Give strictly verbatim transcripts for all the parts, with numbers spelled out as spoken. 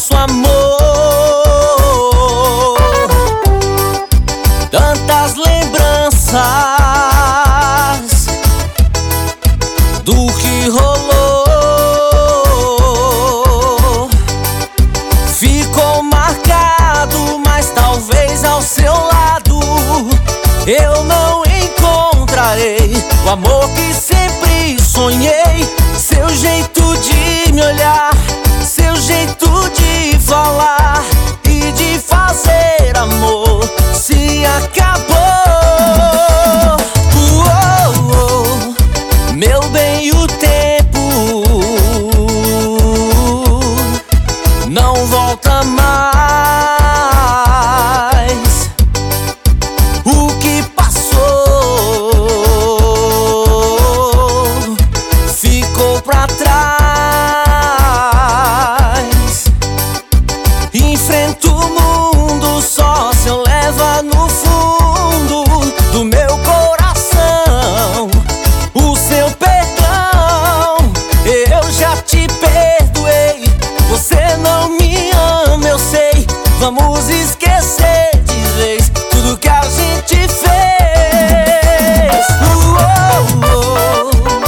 nosso amor. Tantas lembranças do que rolou, ficou marcado, mas talvez ao seu lado eu não encontrarei o amor que sempre sonhei. Seu jeito de me olhar, seu jeito de falar e de fazer amor se acabou. Uou, meu bem, o tempo não volta mais. O que passou ficou pra trás. Enfrento o mundo só se eu levar no fundo do meu coração o seu perdão. Eu já te perdoei, você não me ama, eu sei. Vamos esquecer de vez tudo que a gente fez. Uou, uou.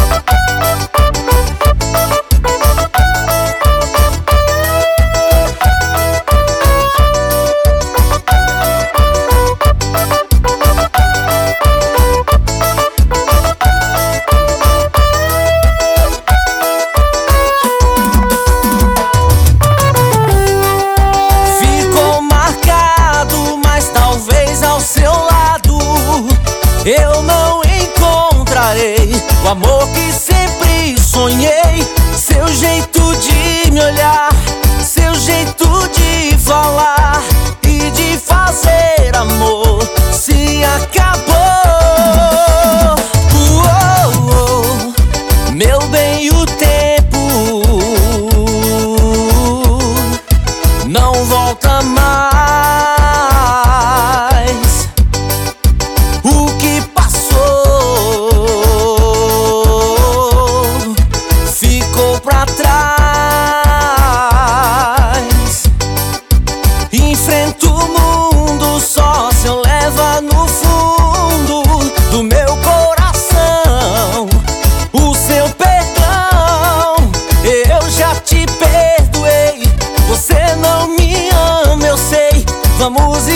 Eu não encontrarei o amor que sempre sonhei. Seu jeito de me olhar, seu jeito de falar e de fazer amor se acabou. Uou, uou, meu bem, o tempo não volta mais. O que passou ficou pra trás. Enfrento o mundo só se eu levar no fundo do meu coração o seu perdão. Eu já te perdoei, você não me ama, eu sei. Vamos